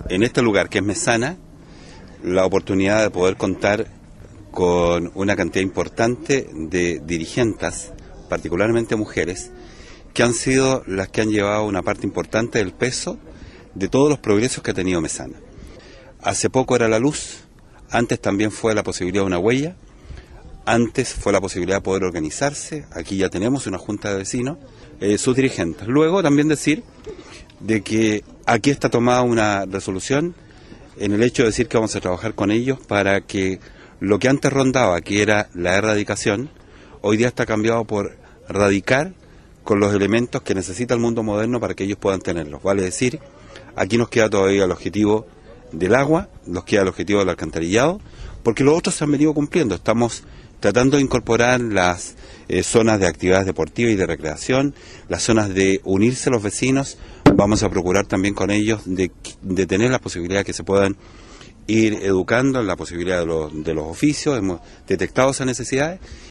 en este lugar que es Mesana, la oportunidad de poder contar con una cantidad importante de dirigentes, particularmente mujeres, que han sido las que han llevado una parte importante del peso de todos los progresos que ha tenido Mesana. Hace poco era la luz, antes también fue la posibilidad de una huella, antes fue la posibilidad de poder organizarse, aquí ya tenemos una junta de vecinos, sus dirigentes. Luego también decir de que aquí está tomada una resolución en el hecho de decir que vamos a trabajar con ellos para que lo que antes rondaba, que era la erradicación, hoy día está cambiado por radicar con los elementos que necesita el mundo moderno para que ellos puedan tenerlos. Vale decir, aquí nos queda todavía el objetivo del agua, nos queda el objetivo del alcantarillado, porque los otros se han venido cumpliendo. Estamos tratando de incorporar las zonas de actividades deportivas y de recreación, las zonas de unirse a los vecinos. Vamos a procurar también con ellos de tener la posibilidad de que se puedan ir educando en la posibilidad de los oficios. Hemos detectado esas necesidades